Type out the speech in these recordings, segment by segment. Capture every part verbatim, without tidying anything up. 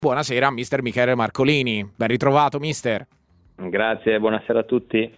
Buonasera, mister Michele Marcolini. Ben ritrovato, mister. Grazie, buonasera a tutti.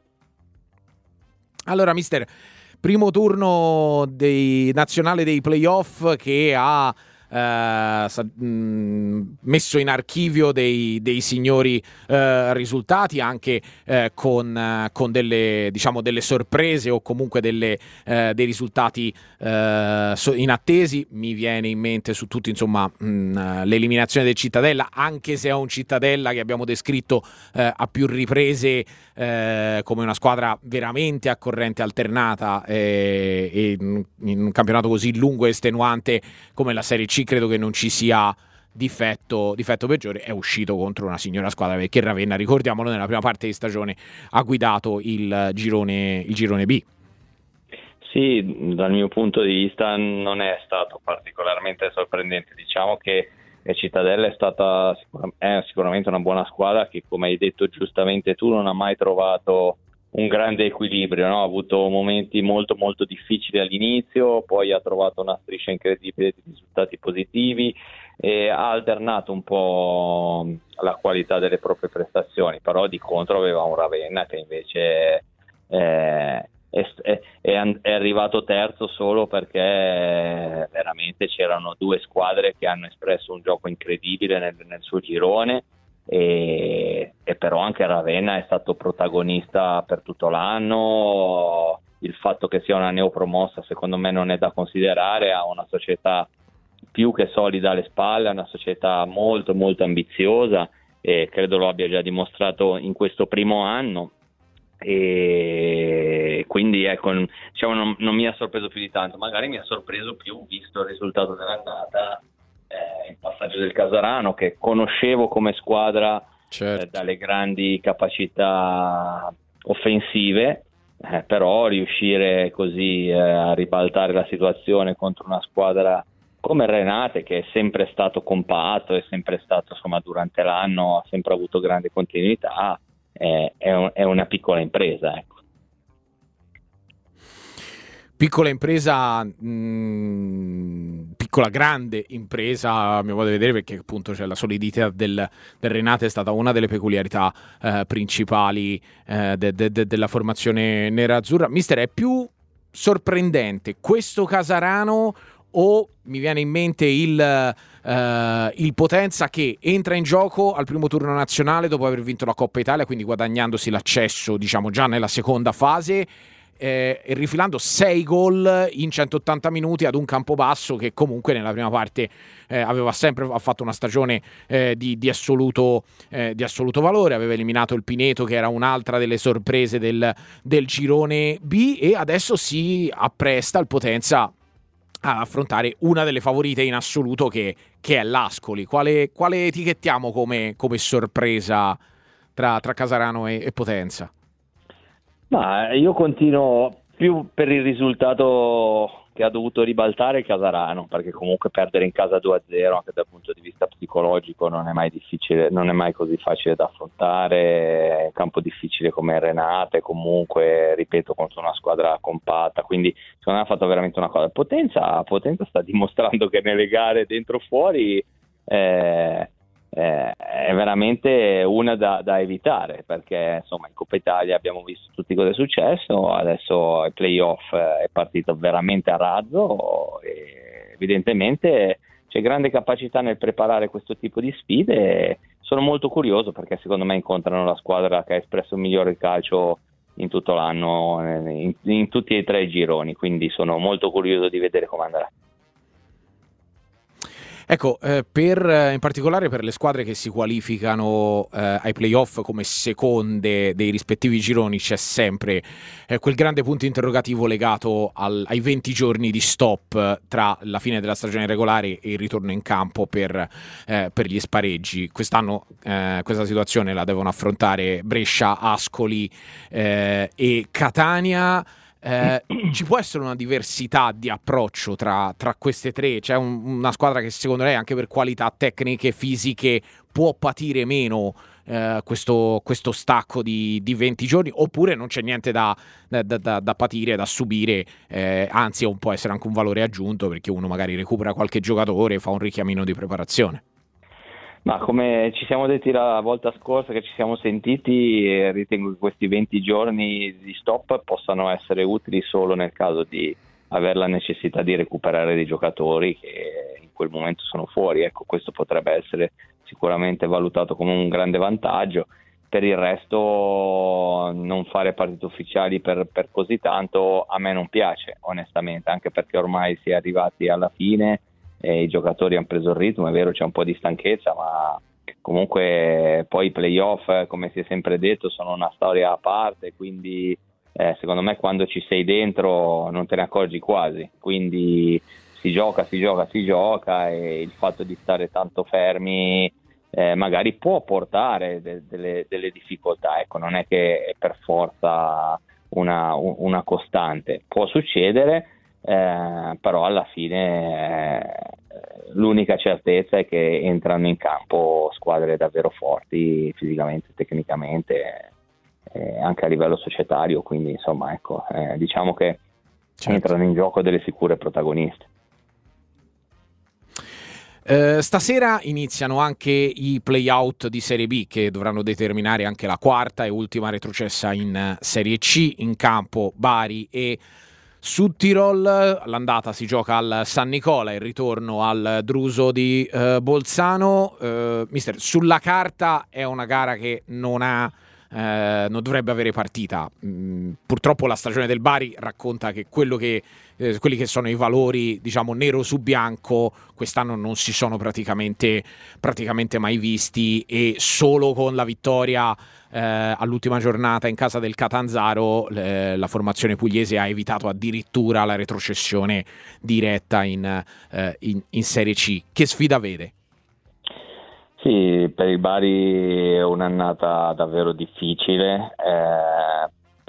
Allora, mister, primo turno dei nazionale dei playoff che ha eh, sa- mh, messo in archivio dei, dei signori eh, risultati, anche eh, con, eh, con delle, diciamo, delle sorprese o comunque delle, eh, dei risultati eh, so- inattesi. Mi viene in mente su tutti, insomma, mh, l'eliminazione del Cittadella, anche se è un Cittadella che abbiamo descritto eh, a più riprese eh, come una squadra veramente a corrente alternata, eh, e in, in un campionato così lungo e estenuante come la Serie C credo che non ci sia difetto, difetto peggiore. È uscito contro una signora squadra, perché Ravenna, ricordiamolo, nella prima parte di stagione ha guidato il girone, il girone B. Sì, dal mio punto di vista non è stato particolarmente sorprendente. Diciamo che Cittadella è stata è sicuramente una buona squadra che, come hai detto giustamente tu, non ha mai trovato un grande equilibrio, no? Ha avuto momenti molto molto difficili all'inizio, poi ha trovato una striscia incredibile di risultati positivi e ha alternato un po' la qualità delle proprie prestazioni, però di contro aveva un Ravenna che invece eh, è, è, è arrivato terzo solo perché veramente c'erano due squadre che hanno espresso un gioco incredibile nel, nel suo girone. E, e però anche Ravenna è stato protagonista per tutto l'anno. Il fatto che sia una neopromossa secondo me non è da considerare, ha una società più che solida alle spalle, ha una società molto molto ambiziosa e credo lo abbia già dimostrato in questo primo anno, e quindi ecco, diciamo, non, non mi ha sorpreso più di tanto. Magari mi ha sorpreso più, visto il risultato dell'andata, eh, il passaggio del Casarano, che conoscevo come squadra, certo, eh, dalle grandi capacità offensive, eh, però riuscire così eh, a ribaltare la situazione contro una squadra come Renate, che è sempre stato compatto, è sempre stato, insomma, durante l'anno ha sempre avuto grande continuità, eh, è, un, è una piccola impresa, ecco. Piccola impresa, mh, piccola grande impresa a mio modo di vedere, perché appunto c'è la solidità del, del Renate, è stata una delle peculiarità eh, principali eh, de, de, de, della formazione nerazzurra. Mister, è più sorprendente questo Casarano o mi viene in mente il, uh, il Potenza, che entra in gioco al primo turno nazionale dopo aver vinto la Coppa Italia, quindi guadagnandosi l'accesso, diciamo, già nella seconda fase, eh, e rifilando sei gol in centottanta minuti ad un Campobasso che comunque nella prima parte eh, aveva sempre ha fatto una stagione eh, di, di, assoluto, eh, di assoluto valore, aveva eliminato il Pineto, che era un'altra delle sorprese del, del girone B, e adesso si appresta il Potenza a affrontare una delle favorite in assoluto, che, che è l'Ascoli. Quale, quale etichettiamo come, come sorpresa tra, tra Casarano e, e Potenza? Ma io continuo più per il risultato che ha dovuto ribaltare il Casarano, perché comunque perdere in casa due a zero anche dal punto di vista psicologico non è mai difficile, non è mai così facile da affrontare. È un campo difficile come Renate, comunque ripeto, contro una squadra compatta, quindi secondo me ha fatto veramente una cosa. Potenza, Potenza sta dimostrando che nelle gare dentro fuori eh, eh, è veramente una da, da evitare, perché insomma in Coppa Italia abbiamo visto tutti cosa è successo, adesso ai playoff è partito veramente a razzo e evidentemente c'è grande capacità nel preparare questo tipo di sfide. E sono molto curioso perché secondo me incontrano la squadra che ha espresso il migliore calcio in tutto l'anno, in, in tutti e tre i gironi, quindi sono molto curioso di vedere come andrà. Ecco, eh, per, in particolare per le squadre che si qualificano eh, ai playoff come seconde dei rispettivi gironi, c'è sempre eh, quel grande punto interrogativo legato al, ai venti giorni di stop tra la fine della stagione regolare e il ritorno in campo per, eh, per gli spareggi. Quest'anno eh, questa situazione la devono affrontare Brescia, Ascoli eh, e Catania. Eh, ci può essere una diversità di approccio tra, tra queste tre? C'è un, una squadra che secondo lei, anche per qualità tecniche, fisiche, può patire meno eh, questo, questo stacco di, di venti giorni, oppure non c'è niente da, da, da, da patire, da subire, eh, anzi può essere anche un valore aggiunto perché uno magari recupera qualche giocatore e fa un richiamino di preparazione? Ma come ci siamo detti la volta scorsa che ci siamo sentiti, eh, ritengo che questi venti giorni di stop possano essere utili solo nel caso di avere la necessità di recuperare dei giocatori che in quel momento sono fuori. Ecco, questo potrebbe essere sicuramente valutato come un grande vantaggio. Per il resto non fare partite ufficiali per, per così tanto a me non piace, onestamente, anche perché ormai si è arrivati alla fine e i giocatori hanno preso il ritmo. È vero, c'è un po' di stanchezza, ma comunque poi i playoff, come si è sempre detto, sono una storia a parte, quindi eh, secondo me quando ci sei dentro non te ne accorgi quasi, quindi si gioca, si gioca, si gioca, e il fatto di stare tanto fermi Eh, magari può portare de- delle, delle difficoltà, ecco, non è che è per forza una, una costante, può succedere, eh, però alla fine eh, l'unica certezza è che entrano in campo squadre davvero forti fisicamente, tecnicamente, eh, anche a livello societario, quindi insomma ecco, eh, diciamo che Certo. entrano in gioco delle sicure protagoniste. Uh, stasera iniziano anche i play-out di Serie B che dovranno determinare anche la quarta e ultima retrocessa in Serie C. In campo Bari e Südtirol. L'andata si gioca al San Nicola, il ritorno al Druso di uh, Bolzano. Uh, mister, sulla carta è una gara che non ha Eh, non dovrebbe avere partita. Mm, purtroppo la stagione del Bari racconta che quello che eh, quelli che sono i valori, diciamo, nero su bianco quest'anno non si sono praticamente praticamente mai visti, e solo con la vittoria eh, all'ultima giornata in casa del Catanzaro eh, la formazione pugliese ha evitato addirittura la retrocessione diretta in, eh, in, in Serie C. Che sfida vede? Sì, per il Bari è un'annata davvero difficile, eh,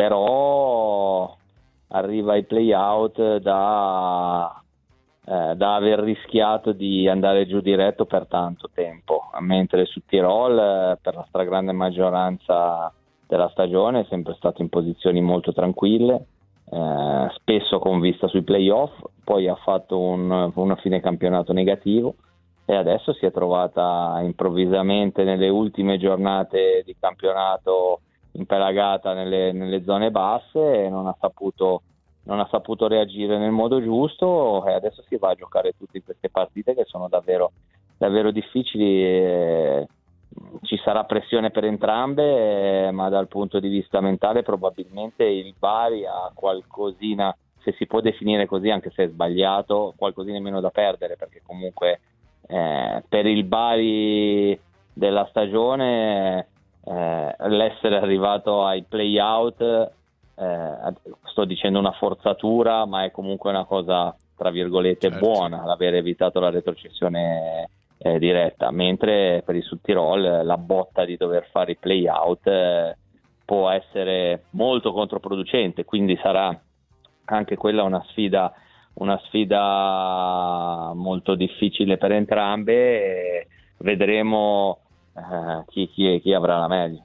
però arriva ai play-out da, eh, da aver rischiato di andare giù diretto per tanto tempo, mentre su Tirol eh, per la stragrande maggioranza della stagione è sempre stato in posizioni molto tranquille, eh, spesso con vista sui play-off, poi ha fatto un, una fine campionato negativo, e adesso si è trovata improvvisamente nelle ultime giornate di campionato impelagata nelle, nelle zone basse, e non ha saputo non ha saputo reagire nel modo giusto, e adesso si va a giocare tutte queste partite che sono davvero davvero difficili. E ci sarà pressione per entrambe, ma dal punto di vista mentale probabilmente il Bari ha qualcosina, se si può definire così, anche se è sbagliato, qualcosina in meno da perdere, perché comunque Eh, per il Bari della stagione eh, l'essere arrivato ai play-out, eh, sto dicendo una forzatura, ma è comunque una cosa tra virgolette Certo. buona l'aver evitato la retrocessione eh, diretta, mentre per il Südtirol la botta di dover fare i play-out eh, può essere molto controproducente, quindi sarà anche quella una sfida una sfida molto difficile per entrambe, e vedremo eh, chi, chi, chi avrà la meglio.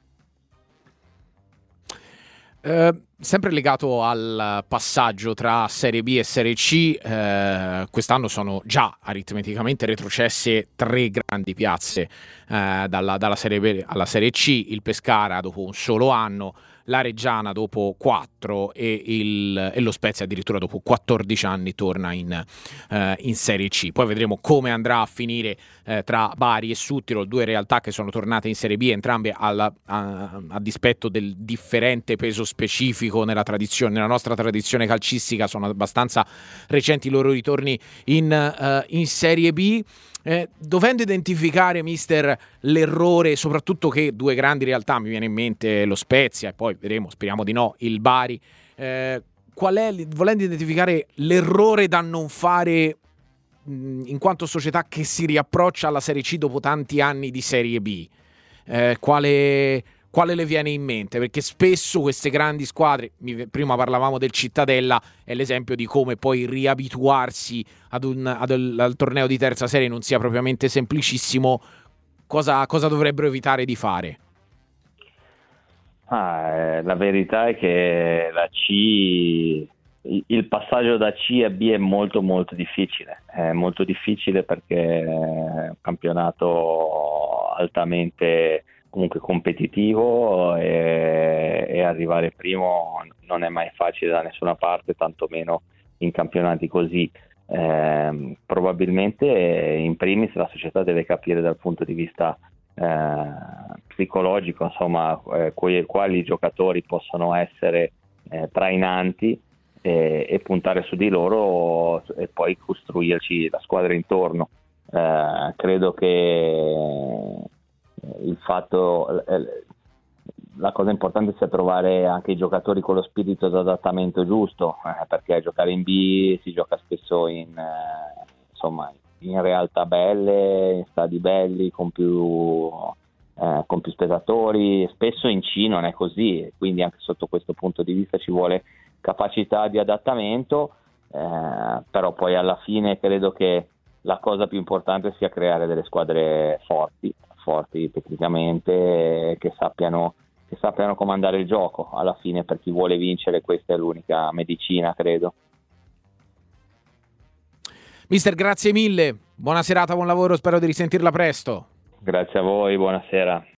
Eh, sempre legato al passaggio tra Serie B e Serie C, eh, quest'anno sono già aritmeticamente retrocesse tre grandi piazze eh, dalla, dalla Serie B alla Serie C: il Pescara dopo un solo anno, la Reggiana dopo quattro e, il, e lo Spezia addirittura dopo quattordici anni torna in, eh, in Serie C. Poi vedremo come andrà a finire eh, tra Bari e Südtirol, due realtà che sono tornate in Serie B, entrambe alla, a, a dispetto del differente peso specifico nella tradizione, nella nostra tradizione calcistica. Sono abbastanza recenti i loro ritorni in, uh, in Serie B. Eh, dovendo identificare, mister, l'errore, soprattutto che due grandi realtà, mi viene in mente lo Spezia e poi vedremo, speriamo di no, il Bari, eh, qual è, volendo identificare l'errore da non fare mh, in quanto società che si riapproccia alla Serie C dopo tanti anni di Serie B, eh, quale... quale le viene in mente? Perché spesso queste grandi squadre, prima parlavamo del Cittadella, è l'esempio di come poi riabituarsi ad un, ad un, al torneo di terza serie non sia propriamente semplicissimo. Cosa, cosa dovrebbero evitare di fare? Ah, eh, la verità è che la C, il passaggio da C a B è molto molto difficile, è molto difficile perché è un campionato altamente comunque competitivo e, e arrivare primo non è mai facile da nessuna parte, tantomeno in campionati così. Eh, probabilmente in primis la società deve capire dal punto di vista eh, psicologico, insomma, eh, quali, quali giocatori possono essere eh, trainanti e, e puntare su di loro e poi costruirci la squadra intorno. Eh, credo che il fatto eh, la cosa importante sia trovare anche i giocatori con lo spirito d'adattamento giusto, eh, perché giocare in B si gioca spesso in, eh, insomma, in realtà belle, in stadi belli, con più, eh, con più spettatori. Spesso in C non è così, quindi anche sotto questo punto di vista ci vuole capacità di adattamento, eh, però poi alla fine credo che la cosa più importante sia creare delle squadre forti, forti tecnicamente, che sappiano che sappiano comandare il gioco. Alla fine, per chi vuole vincere, questa è l'unica medicina, credo. Mister, grazie mille, buona serata, buon lavoro, spero di risentirla presto. Grazie a voi, buonasera.